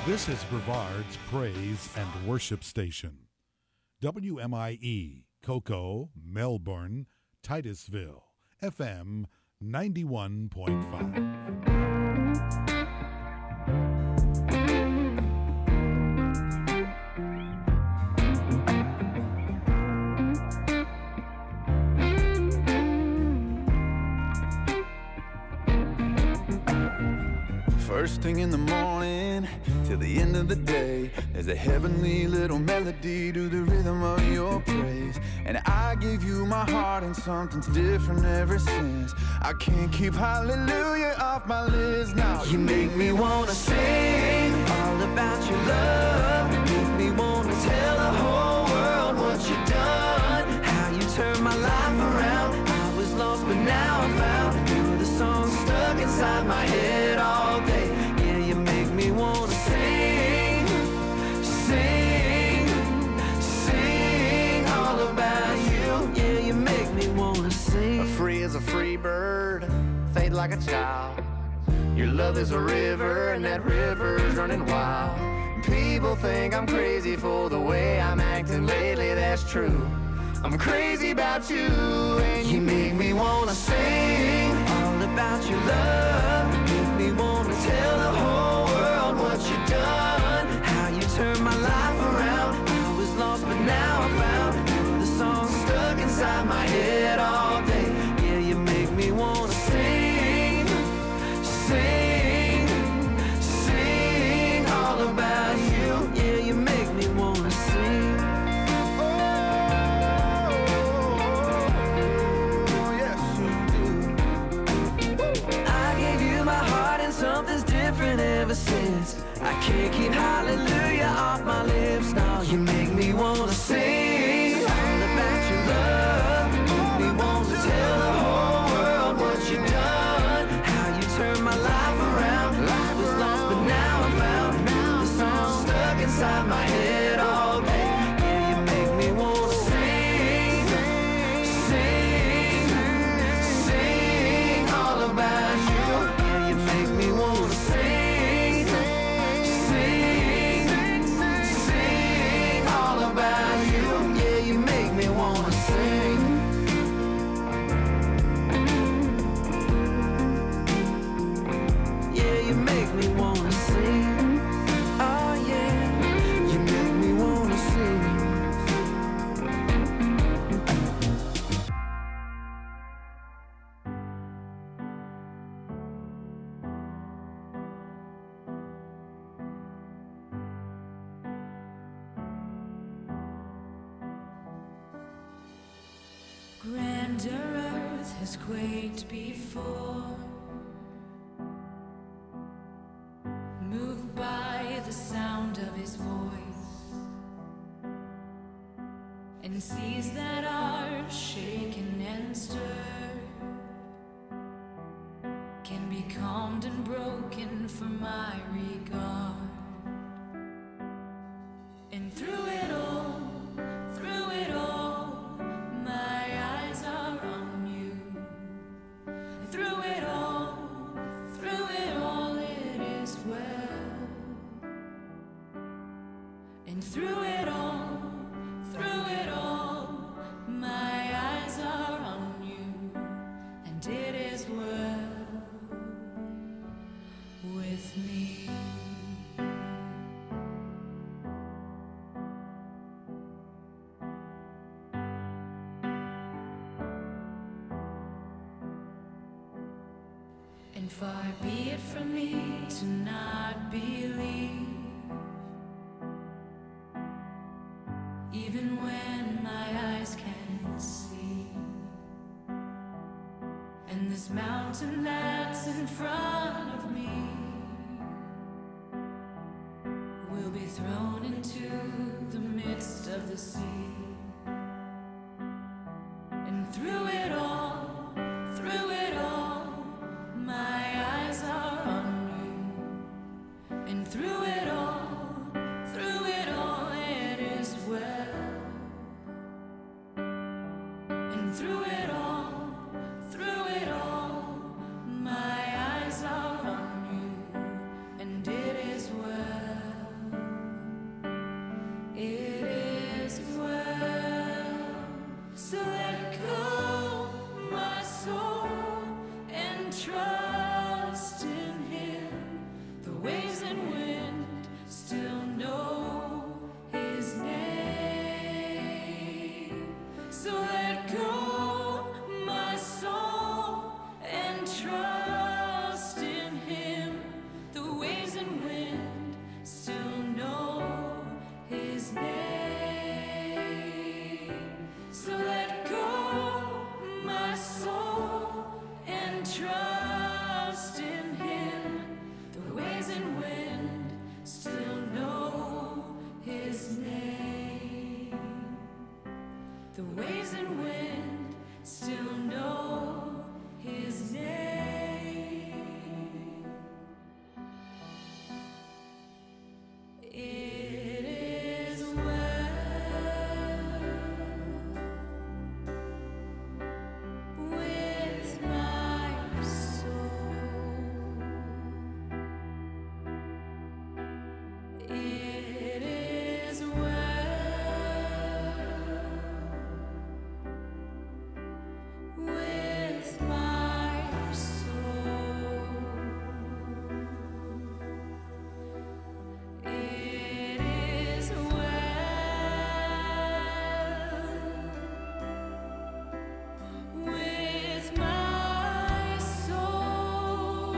This is Brevard's Praise and Worship Station. WMIE, Cocoa, Melbourne, Titusville, FM 91.5. First thing in the morning till the end of the day, there's a heavenly little melody to the rhythm of your praise. And I gave you my heart and something's different ever since. I can't keep hallelujah off my list now. You make me wanna sing all about your love. Make me wanna tell the whole world what you've done, how you turned my life around. I was lost but now I'm found. You're the song stuck inside my head all day. Yeah, you make me wanna sing, sing, sing all about you. Yeah, you make me wanna sing. Free as a free bird, fade like a child. Your love is a river and that river's running wild. People think I'm crazy for the way I'm acting lately, that's true. I'm crazy about you, and you make me wanna sing all about your love. Make me wanna tell the whole world what you've done, how you turned my life around. I was lost but now I'm found. The song stuck inside my head all day. Yeah, you make me wanna sing, sing, sing all about you. Yeah, you make me wanna sing. Something's different ever since. I can't keep hallelujah off my lips. Now you make me wanna sing all about your love. Make me wanna tell the whole world what you've done, how you turned my life around. Life was lost but now I'm found. The song stuck inside my head all day. Yeah, you make me wanna sing, sing, sing all about you. You make me wanna sing, sing, sing all about you. Yeah, you make me wanna sing. Yeah, you make me wanna sing. Oh yeah, you make me wanna sing. Grander earth has quaked before, moved by the sound of his voice, and seas that are shaken and stirred can be calmed and broken for my regard. And through it all, my eyes are on you. Through it all, it is well. And through it all, my eyes are on you, and it is well with me. And far be it from me to not believe, even when my eyes can't see. And this mountain that's in front of me will be thrown into the midst of the sea. And through it all, my eyes are on you. And through it all, it is well. And through it all, my eyes are on you, and it is well. and wind still know his name. So let go, my soul, and trust in him. The waves and wind still know his name. So let go, my soul, and trust in him. The waves and wind still know his name. The waves and wind still know his name. It is well with my soul. It is well with my soul. It is well with my soul.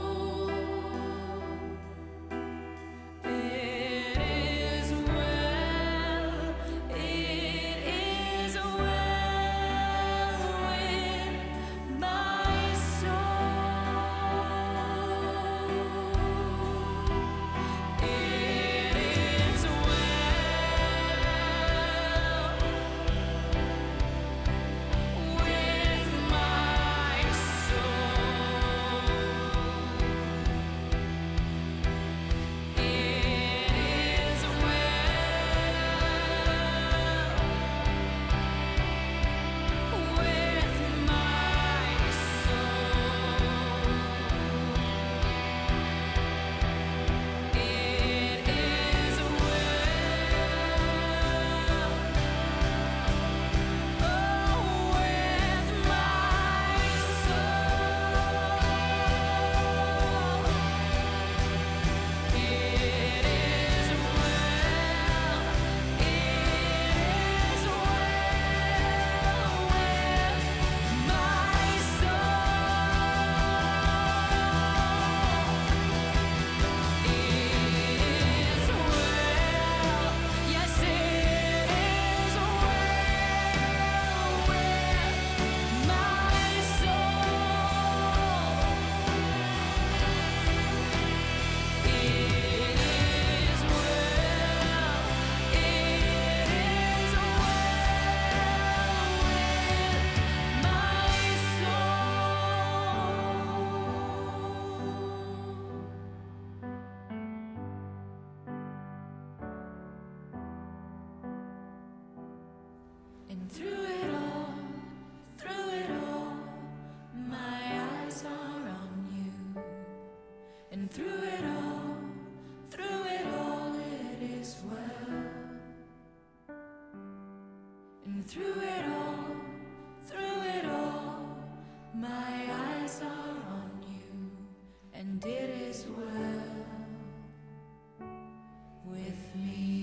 It is well, it is well with my soul. It is well with my soul. It is well with my soul. It is well, with my soul. It is well, it is well with my soul. It is well, yes, it is well with my soul. It is well, it is well with my soul. And through it all, my eyes are on you. And through it all, it is well. And through it all, my eyes are on you. And it is well with me.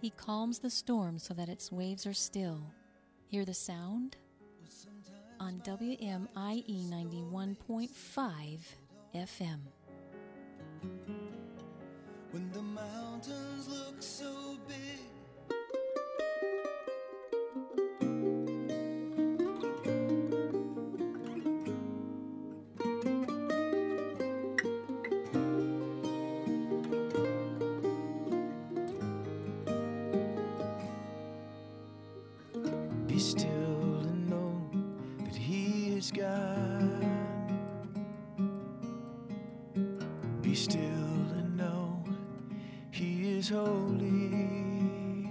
He calms the storm so that its waves are still. Hear the sound? On WMIE 91.5 FM. When the mountains look so big, be still and know that He is God. Be still and know He is holy.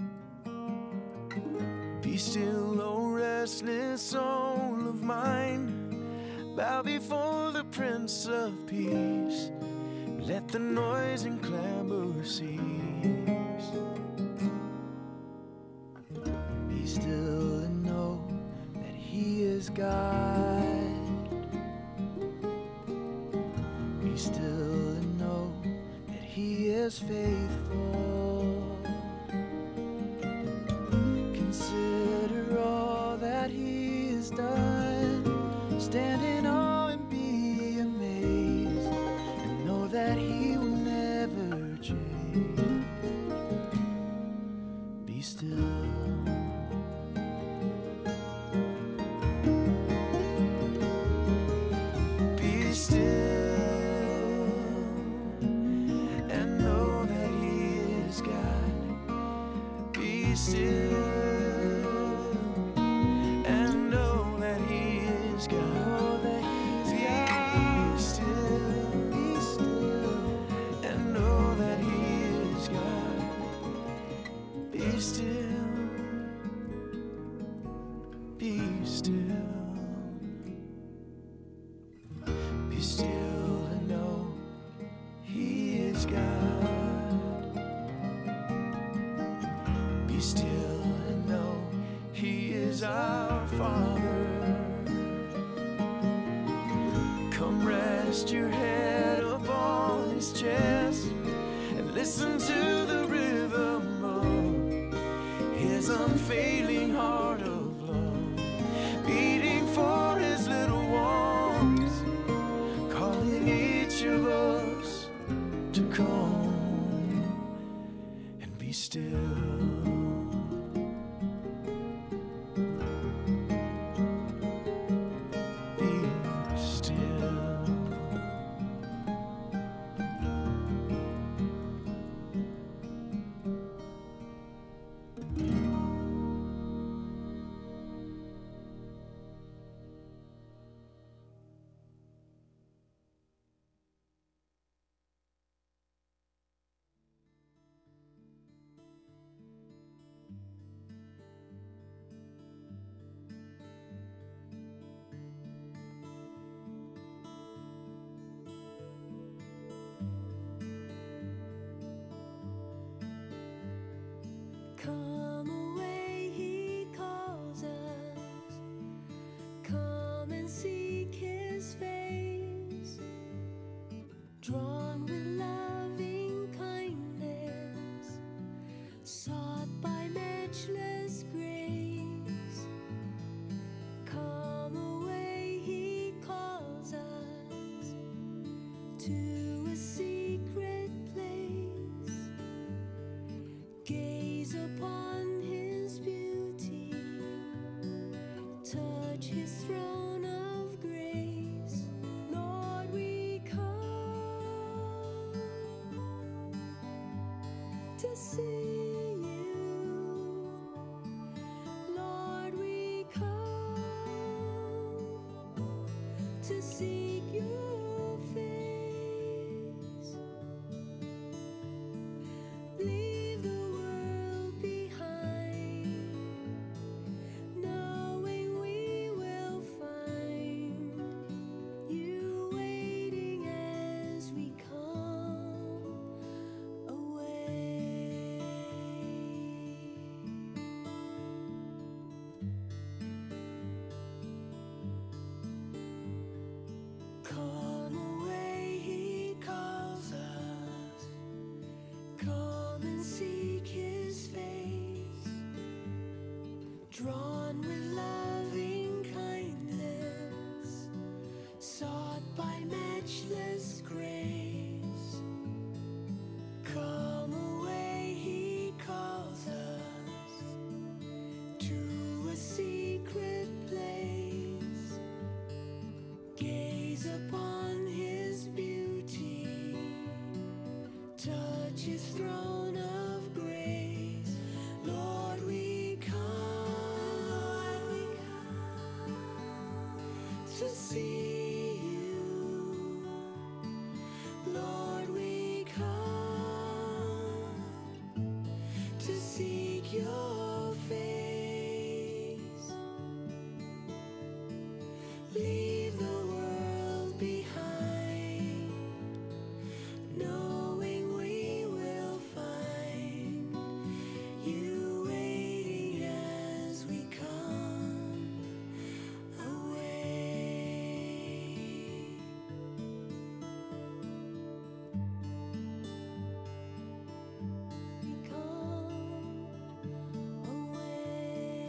Be still, O restless soul of mine. Bow before the Prince of Peace. Let the noise and clamor cease. Be still and know that He is God. Be still and know that He is faithful. Consider all that He has done. Stand in awe and be amazed, and know that He will never change. Be still. Be still and know that He is God. Be still and know that He is God. Be still, be still and know that He is God. Be still, be still. Be still and know He is God. Be still and know He is our Father. Come rest your head upon His chest and listen to the rhythm of His unfailing heart of love, beating for His little ones, calling each of us to come and be still. Be still. Come away, He calls us. Come and seek His face. Drawn with loving kindness, sought by matchless grace. Come away, He calls us to a secret place. Gaze upon His beauty, touch His throne of grace. Lord, we come to see You. Lord, we come to seek Your face. Leave the world behind, knowing we will find You waiting as we come away. His throne of grace, Lord, we come to see you. Lord, we come to seek your face. Leave the world behind, knowing we will find you waiting as we come away. We come away.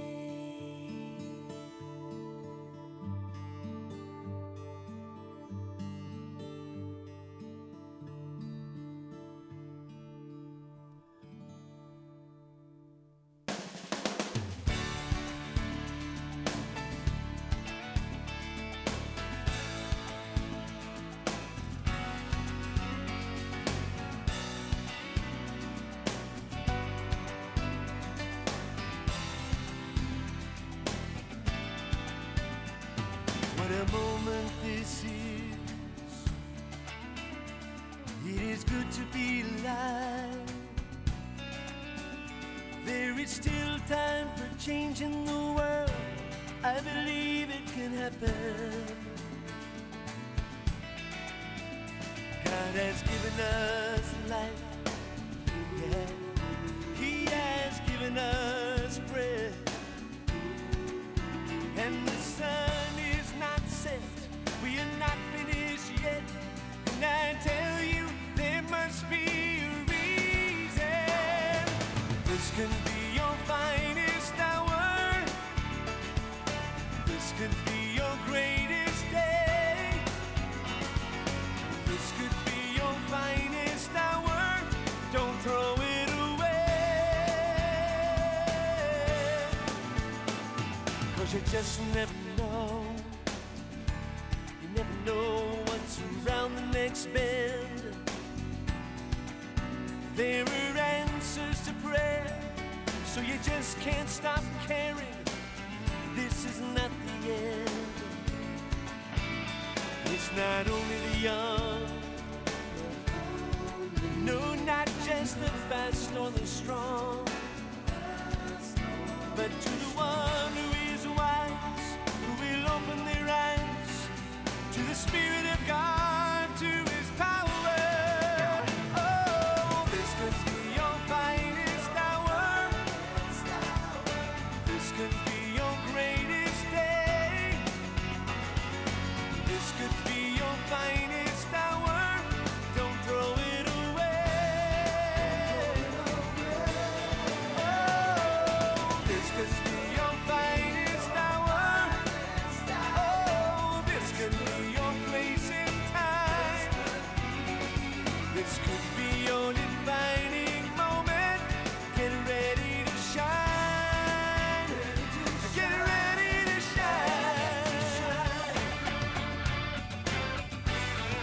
What a moment this is. It is good to be alive. There is still time for change in the world. I believe it can happen. God has given us life. Yeah. He has given us breath. And the sun is not set. We are not finished yet. And I tell you, there must be a reason. This can be your finest hour. This could be your greatest day. This could be your finest hour. Don't throw it away. 'Cause you just never know. You never know what's around the next bend. There are answers to prayer, so you just can't stop caring. This is not the end. It's not only the young, no, not just the fast nor the strong, but to the one who is wise, who will open their eyes to the Spirit of God, to His power. Oh, this could be your finest hour. This could be your greatest day. This could be your finest hour. Don't throw it away. Oh, this could be your finest hour. Oh, this could be your place in time. This could be your defining moment. Get ready to shine. Get ready to shine.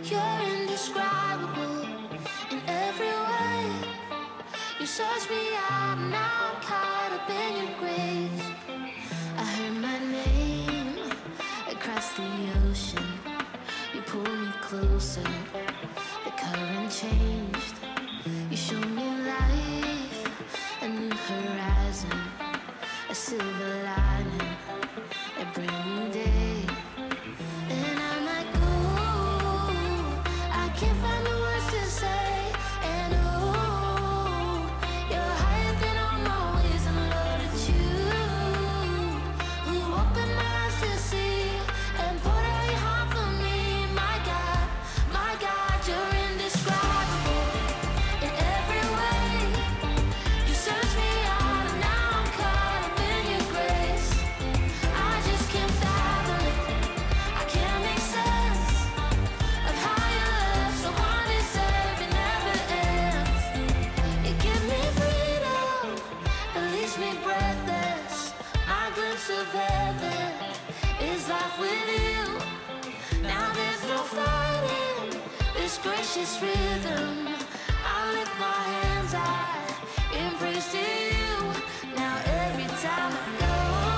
You're indescribable in every way. You search me out, now I'm caught up in your grace. I heard my name across the ocean. You pulled me closer, the current changed. You showed me life, a new horizon, a silver lining, a brand new day. And I'm like, ooh, I can't find the words to say. And ooh, you're higher than all my ways, and Lord, it's you who opened my eyes to see and poured out your heart for me. My God, you're indescribable in every way. You search me out, and now I'm caught up in your grace. I just can't fathom it. I can't make sense of how your love so undeserved and never ends. You give me freedom, release me breathless. My glimpse of heaven is life with you. Now there's no fighting this gracious rhythm. I lift my hands high in praise to you. Now every time I go,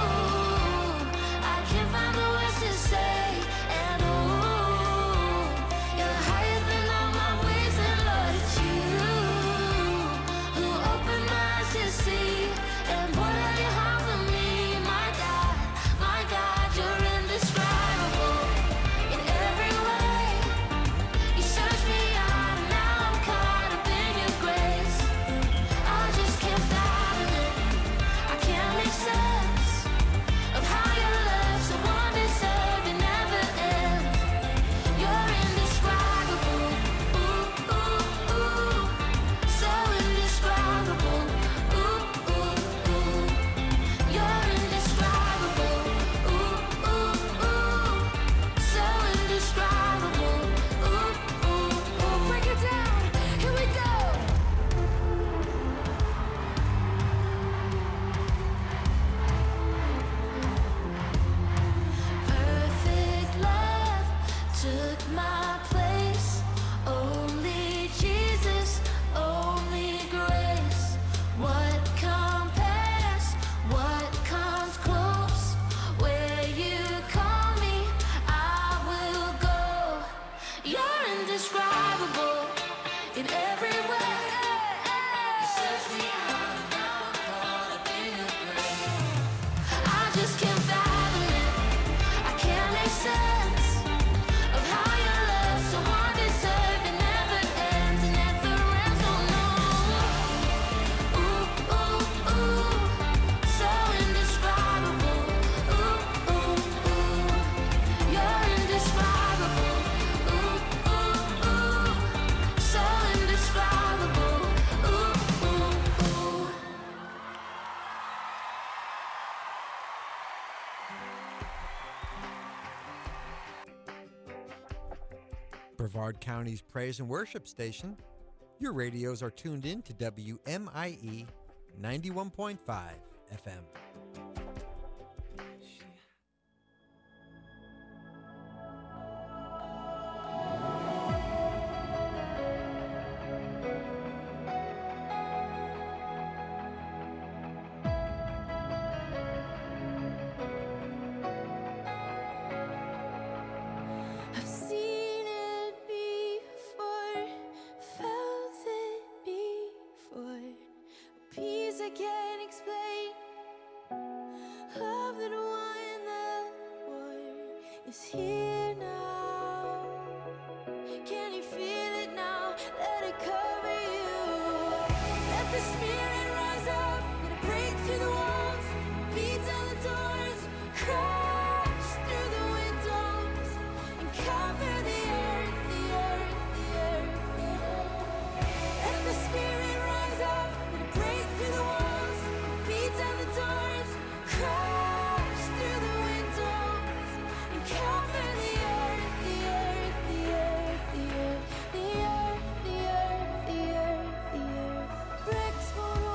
I can't find the words to say. And oh, you're higher than all my ways, and Lord, it's you who opened my eyes to see and poured out your heart for me. My God, you're indescribable in every way. You search me out, and now I'm caught up in your grace. I just can't fathom it. I can't make sense of how your love so undeserved and never ends. You're indescribable, ooh, ooh, ooh, so indescribable, ooh, ooh, ooh. You're indescribable, ooh, ooh, ooh, so indescribable, ooh, ooh, ooh. Break it down, here we go. Perfect love took my place. Only Jesus, only grace. What compares? What comes close? Where you call me, I will go. You're indescribable in every way. You search me out, now I'm caught up in your grace. I just can't fathom it. I can't make sense of how your love so undeserved and never ends and never ends. Oh no. Ooh, ooh, ooh, so indescribable. Ooh, ooh, ooh, you're indescribable. Ooh, ooh, ooh, so indescribable. Ooh, ooh, ooh. Brevard County's praise and worship station. Your radios are tuned in to WMIE 91.5 FM. I've seen it before, felt it before. Peace I can't explain, love that won the war is here now. Can you feel it now? Let it cover you. Let the spirit rise up, gonna break through the walls, beat down the doors, crash through the windows, and cover the earth, the earth, the earth, the earth. Let the spirit rise up, gonna break through the walls, beat down the doors, crash through the windows, and cover the earth, the earth, the earth, the earth, the earth, the earth, the earth, the earth. Bricks won't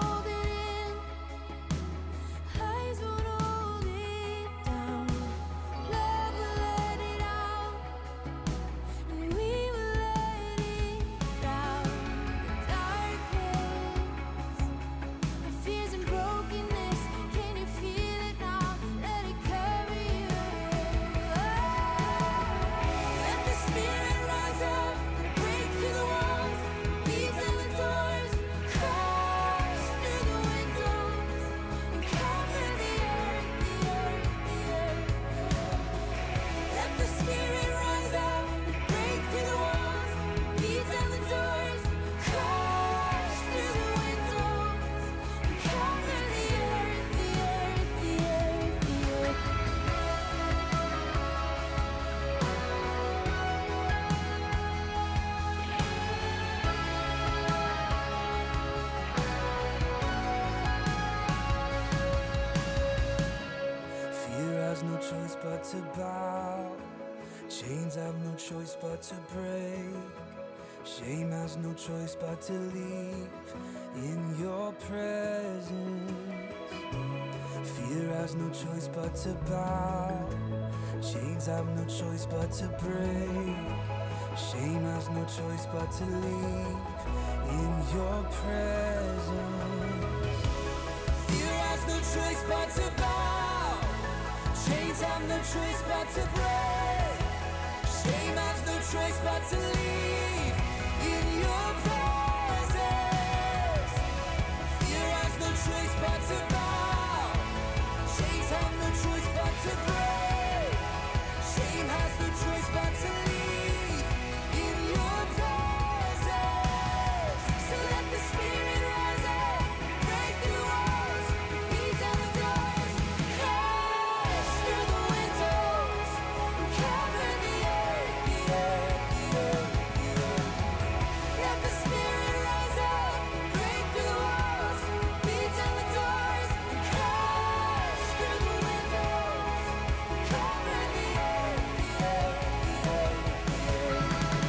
but to bow. Chains have no choice but to break. Shame has no choice but to leave in your presence. Fear has no choice but to bow. Chains have no choice but to break. Shame has no choice but to leave in your presence. Fear has no choice but to bow. Chains have no choice but to break. Shame has no choice but to leave in your presence. Fear has no choice but to bow. Chains have no choice but to break. Shame has no choice but to leave in your presence. So let the Spirit rise up, break through walls, beat down the doors, crash through the windows, cover the earth, the earth, the earth, the earth. Let the Spirit rise up, break through the walls, beat down the doors, crash through the windows, cover the earth, the earth, the earth, the earth.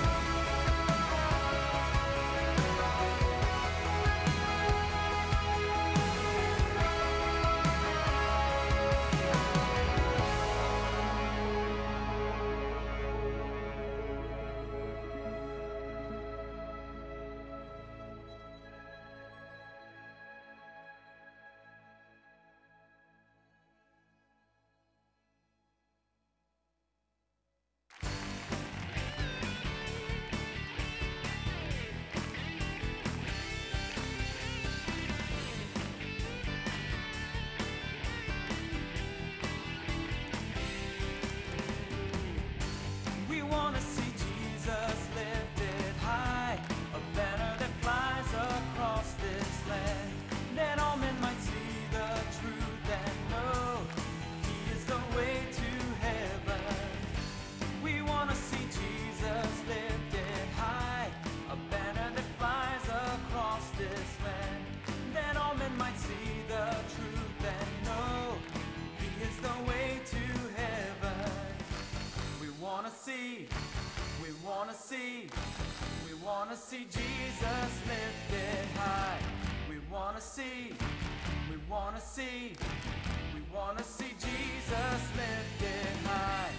We want to see Jesus lifted high, a banner that flies across this land, that all men might see the truth and know He is the way to heaven. We want to see Jesus lifted high, a banner that flies across this land, that all men might see the truth and know He is the way to heaven. We wanna see, we wanna see, we wanna see Jesus lifted high. We wanna see, we wanna see, we wanna see Jesus lifted high.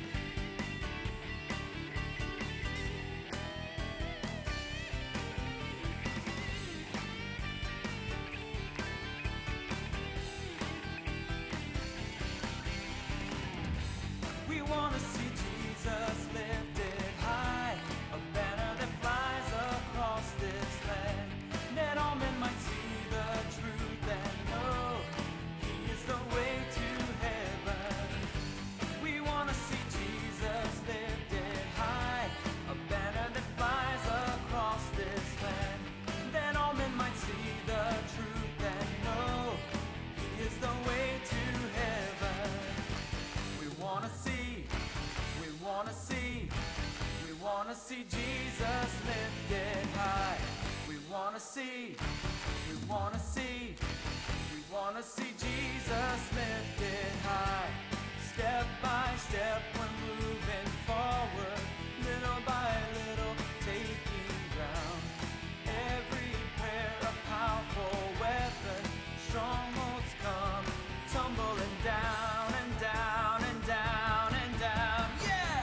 We wanna see Jesus lifted high, a banner that flies across this land, that all men might see the truth and know He is the way to heaven. We wanna see Jesus lifted high, a banner that flies across this land, that all men might see the truth and know He is the way to heaven. We wanna see, we wanna see, we wanna see Jesus lifted high. We wanna see, we wanna see, we wanna see Jesus lifted high. Step by step we're moving forward, little by little taking ground. Every prayer a powerful weapon, strongholds come tumbling down and down and down and down. Yeah!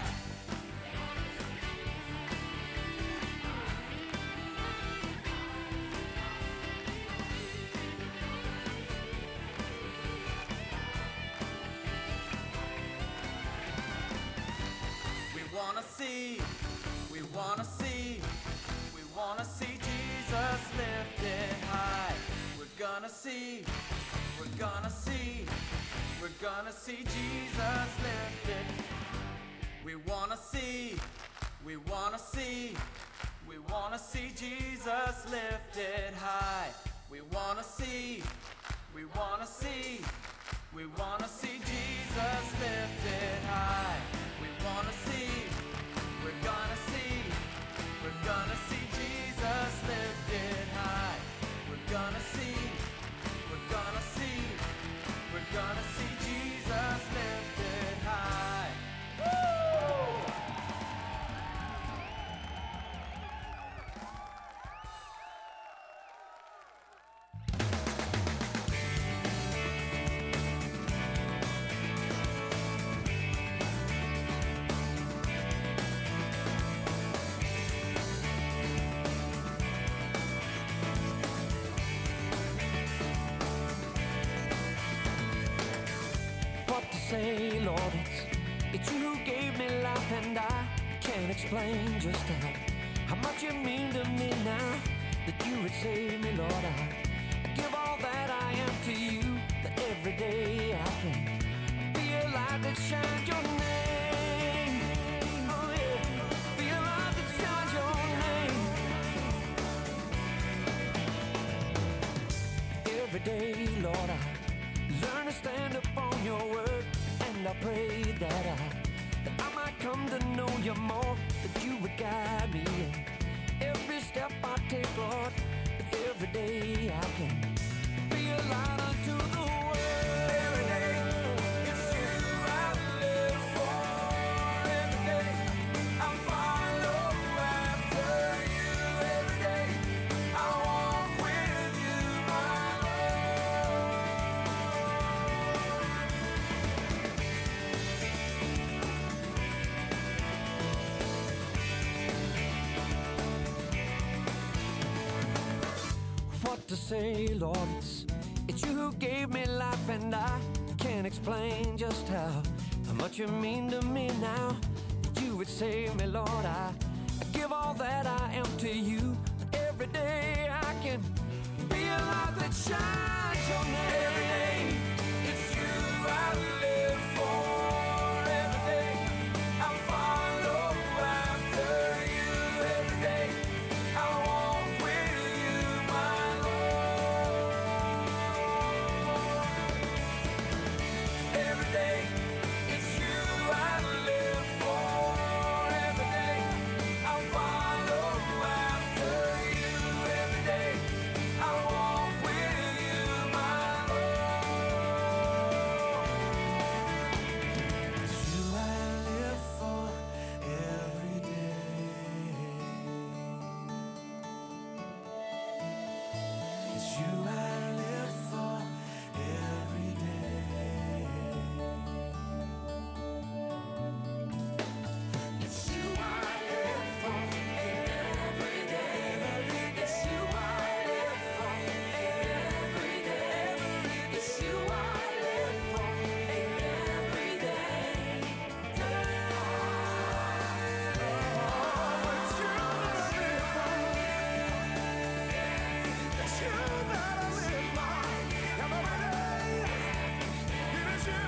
We wanna see, we wanna see, we wanna see Jesus lifted high. We're gonna see, we're gonna see, we're gonna see Jesus lifted. We wanna see, we wanna see, we wanna see Jesus lifted high. We wanna see, we wanna see, we wanna see Jesus lifted high. We wanna see, we're gonna see, we're gonna see Jesus lifted high. We're gonna see, we're gonna see, we're gonna see Jesus lifted high. say, Lord, it's you who gave me life, and I can't explain just how much you mean to me now, that you would save me, Lord. I give all that I am to you, that every day I can be a light that shines your name. Oh yeah, be a light that shines your name. Every day, Lord, I learn to stand upon your word, and I pray that I might come to know you more, that you would guide me in every step I take, Lord, that every day I can be a light unto the world. Every day, it's you I live for. Every day, I follow after you. Every day, I walk with you, my what to say, Lord, it's you who gave me life, and I can't explain just how much you mean to me now, that you would save me, Lord. I give all that I am to you, that every day I can be a light that shines your name. Every day, it's you I live for. Every day, I follow after you. Every day, I walk with you, my every day, it's you I live for. Every day, I follow after you. Every day, I walk with you, my Lord. It's you I live for every day. It's you I live for every day. It's you I live for every day. It's you I live for every day. It's you I live for every day. It's you that I live for. It's you that I live for every day. It is you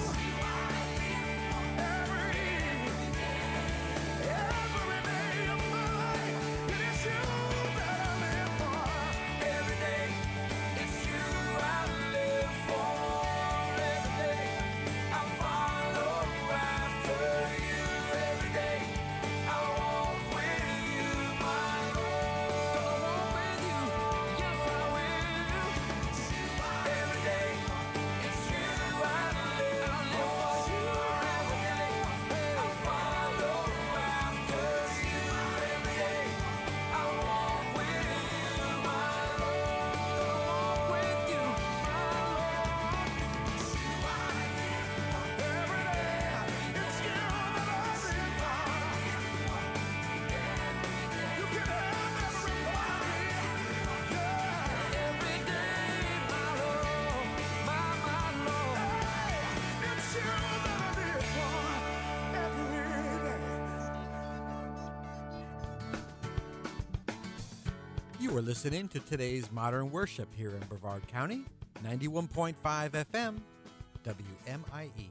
every day of my life. It is you that I live for. Every day, it's you I live for. Every day, I follow after you. Every day, I walk with you, my Lord. Gonna walk with you, yes I will. Every day, it's you I live for. Every day, I follow after you. Every day, I walk with you, my Lord. Walk with you, my Lord. Every day, it's you that I live for. You can have everybody, yeah. Every day, my Lord, my Lord. It's you that I live for every day. You are listening to today's Modern Worship here in Brevard County, 91.5 FM, WMIE.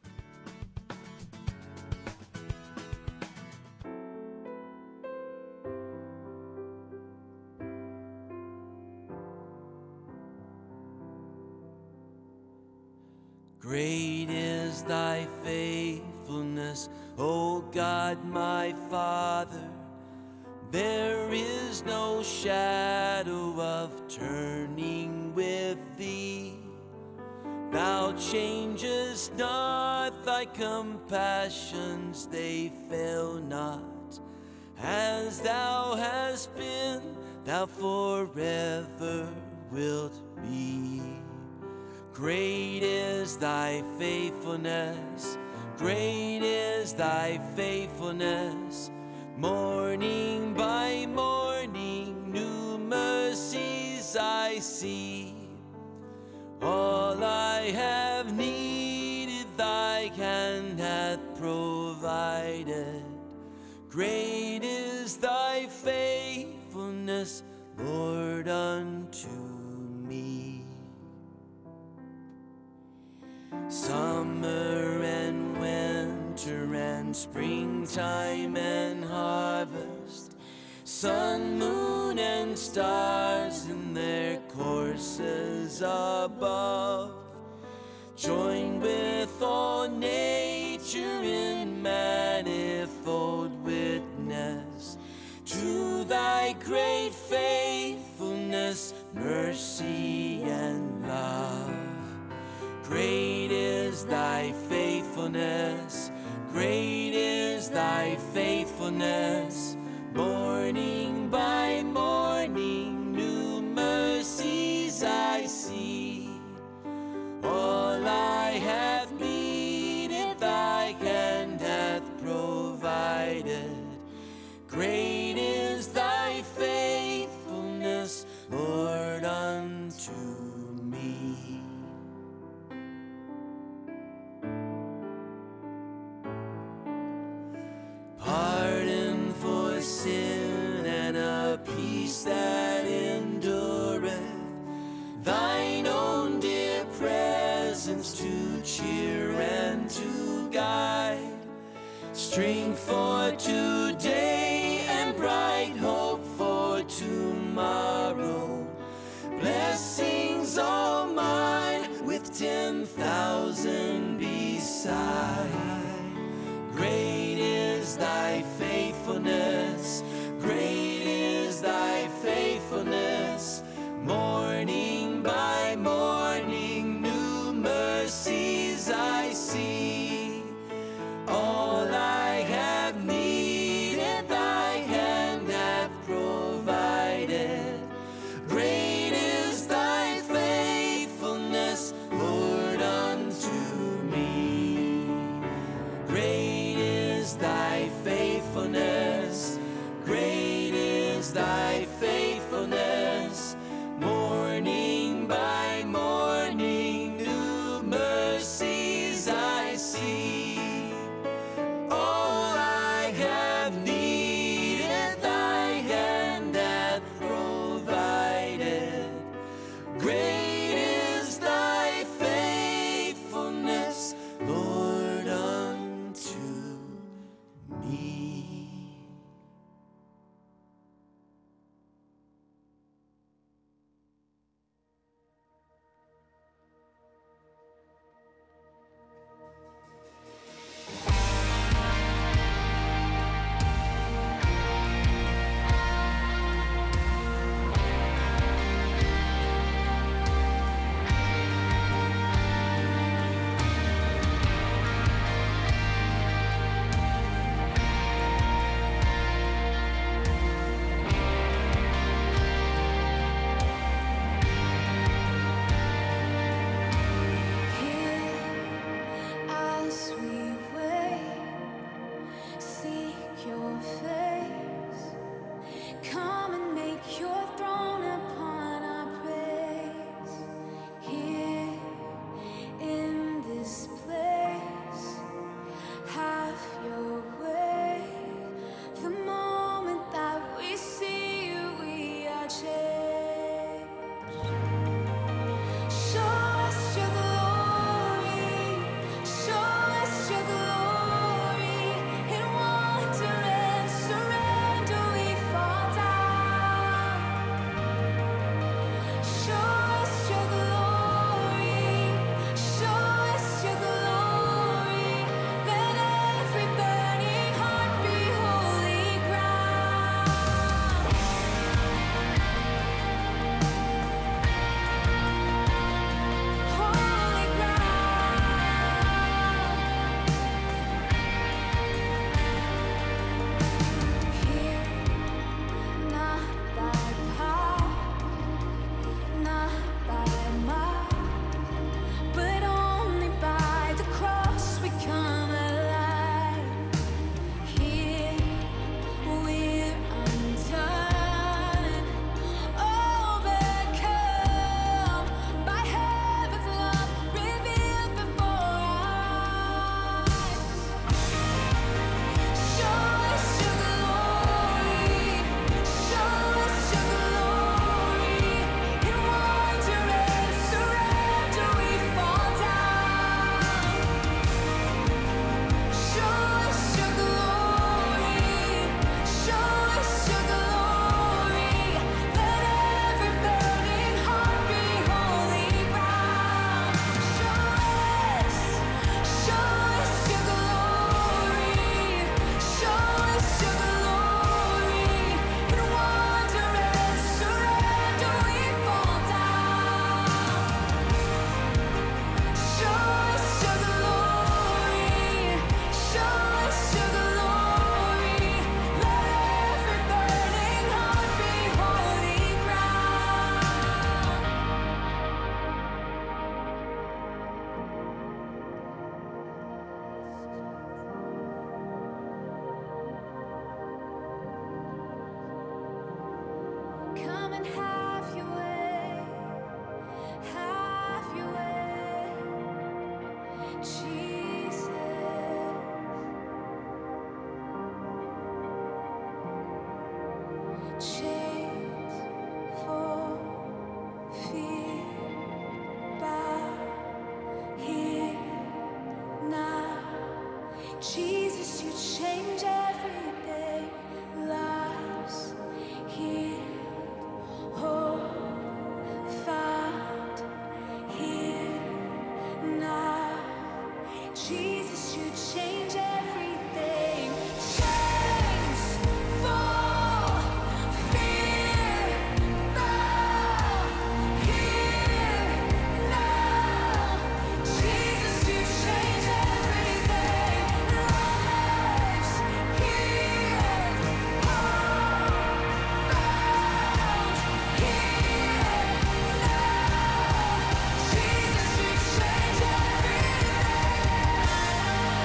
Great is thy faithfulness, O God my Father. There is no shadow of turning with thee. Thou changest not, thy compassions, they fail not. As thou hast been, thou forever wilt be. Great is thy faithfulness, great is thy faithfulness. Morning by morning, new mercies I see. All I have needed, thy provided. Great is thy faithfulness, Lord, unto me. Summer and winter and springtime and harvest, sun, moon, and stars in their courses above, join with all nature in manifold witness to thy great faithfulness, mercy, and love. Great is thy faithfulness, great is thy faithfulness. Morning by morning, new mercies I see. All I have needed, thy hand hath provided. Great is thy faithfulness, Lord, unto me. Pardon for sin and a peace that endureth, thine own dear presence to cheer and to guide, strength for today and bright hope for tomorrow, blessings all mine with 10,000 beside. Great is thy faithfulness, great is thy faithfulness. Morning by morning, new mercies I see. All I have needed, Come and have your way, have your way, Jesus. Chains fall, fear bow here now. Jesus, you change every day. Lives healed, hope found here now. Jesus, you change everything. Chains fall, fear bow here now. Jesus, you change everything. Lives healed, hope found here now. Jesus, you change everything.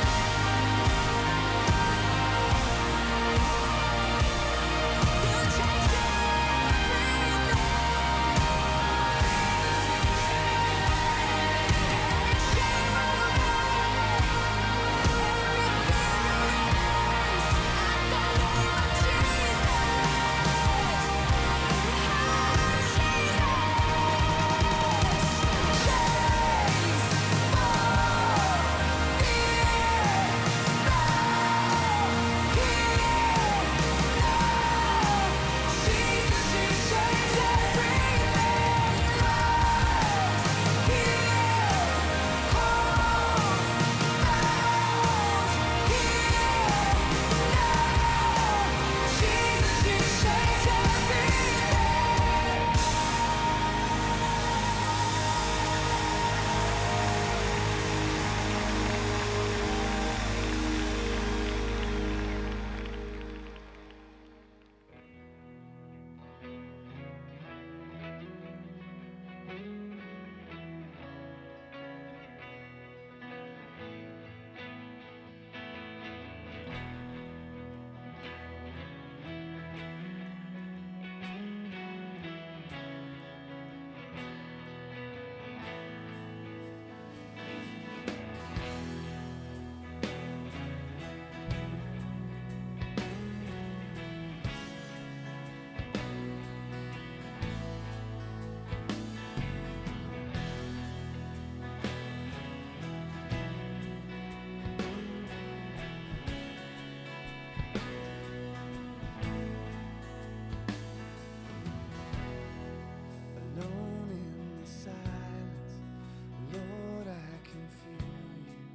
Alone in the silence, Lord, I can feel you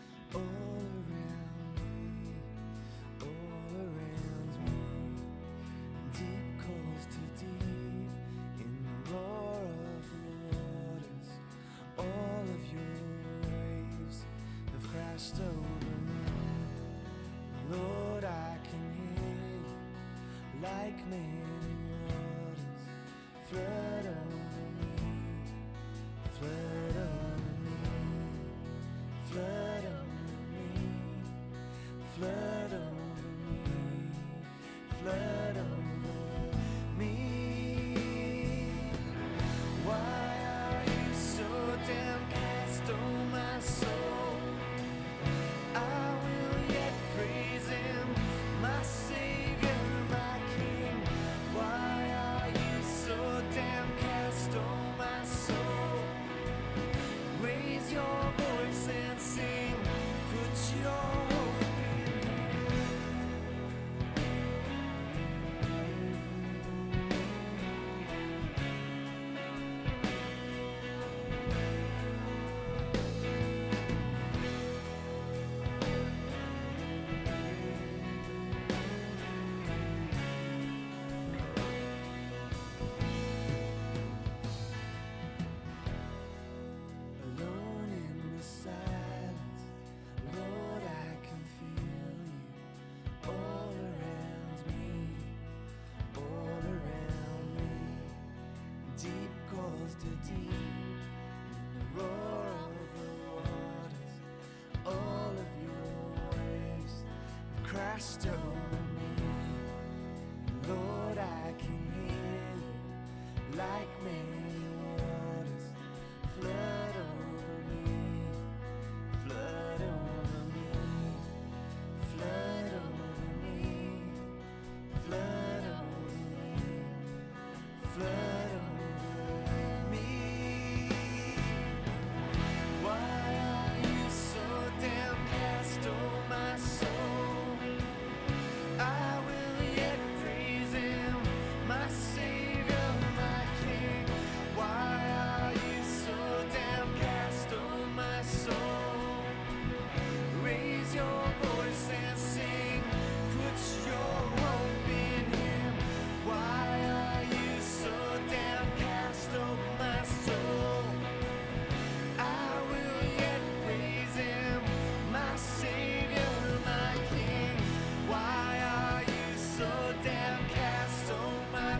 all around me, all around me. Deep calls to deep in the roar of the waters. All of your waves have crashed over me. Lord, I can hear you like many waters flood over me, flood over me, flood over me, flood over me, flood over me. Why are you so downcast, oh my soul? I will yet praise him, my Savior, my King. Why are you so downcast, oh my soul? Raise your voice and sing, put your hope in him. Alone in the silence, Lord, I can feel you all around me, all around me. Deep calls to deep in the roar of the waters. All of your waves have crashed over me. Lord, I can hear you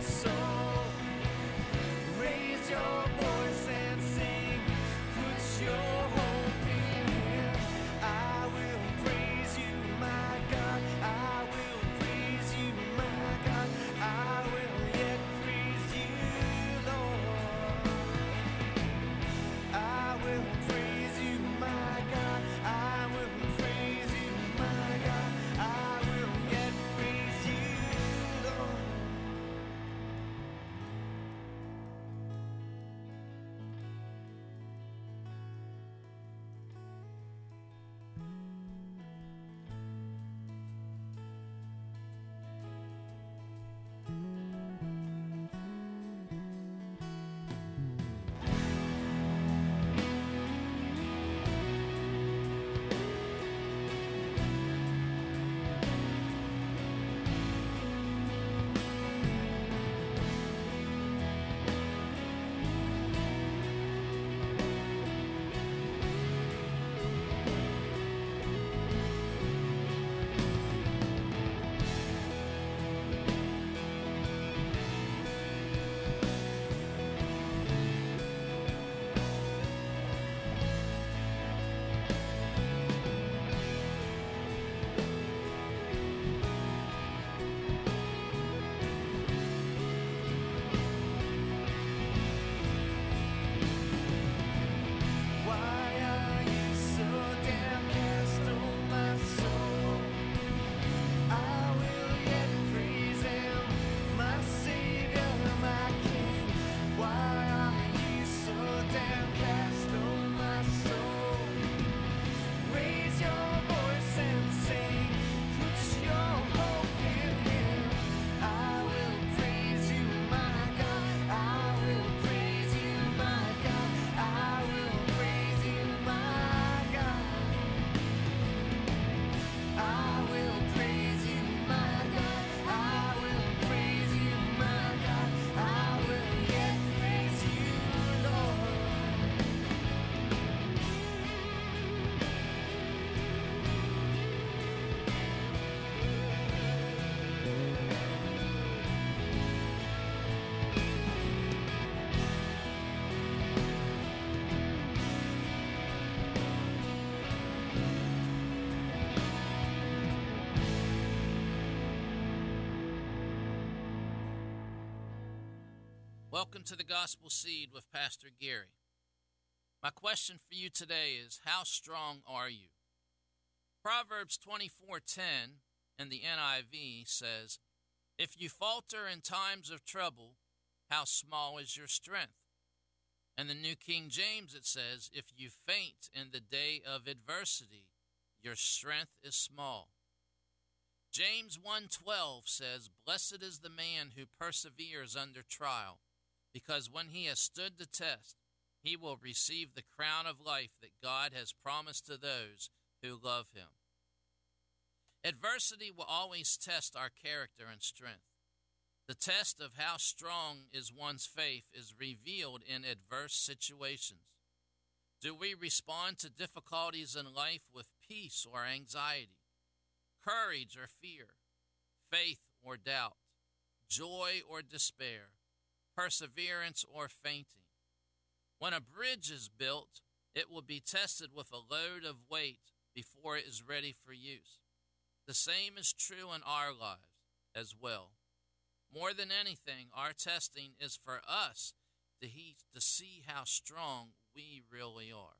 soul. Raise your voice and sing. Put your hope in Him. I will praise you, my God. I will praise you, my God. I will yet praise you, Lord. I will praise you, my God. I will praise you, my God. I will yet praise you, Lord. Why are you so downcast, oh my soul? I will yet praise Him, my Savior, my King. Why are you so downcast, oh my soul? Raise your voice and sing. Put your hope in Him. I will praise you, my God. I will praise you, my God. I will praise you, my God. I will praise you, my God. I will praise you, my God. I will yet praise you, Lord. Welcome to the Gospel Seed with Pastor Gary. My question for you today is, how strong are you? Proverbs 24:10 in the NIV says, "If you falter in times of trouble, how small is your strength?" In the New King James it says, "If you faint in the day of adversity, your strength is small." James 1:12 says, "Blessed is the man who perseveres under trial, because when he has stood the test, he will receive the crown of life that God has promised to those who love Him." Adversity will always test our character and strength. The test of how strong is one's faith is revealed in adverse situations. Do we respond to difficulties in life with peace or anxiety, courage or fear, faith or doubt, joy or despair, perseverance or fainting? When a bridge is built, it will be tested with a load of weight before it is ready for use. The same is true in our lives as well. More than anything, our testing is for us to see how strong we really are.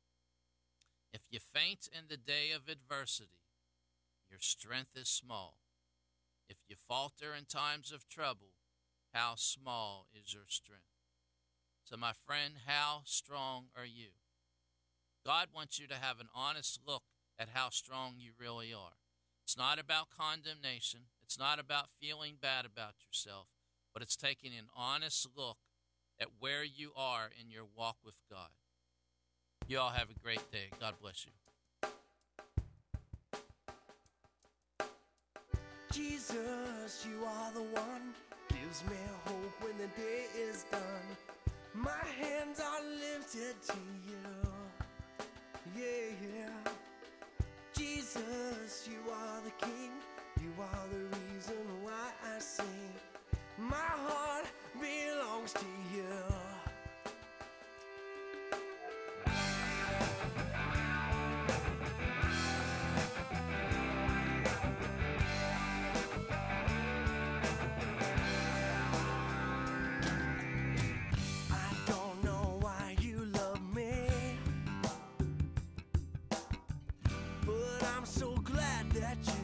If you faint in the day of adversity, your strength is small. If you falter in times of trouble, how small is your strength? So, my friend, how strong are you? God wants you to have an honest look at how strong you really are. It's not about condemnation. It's not about feeling bad about yourself, but it's taking an honest look at where you are in your walk with God. You all have a great day. God bless you. Jesus, you are the one, gives me hope when the day is done. My hands are lifted to you. Yeah, yeah. Jesus, you are the King. You are the reason why I sing. My heart I'm so glad that you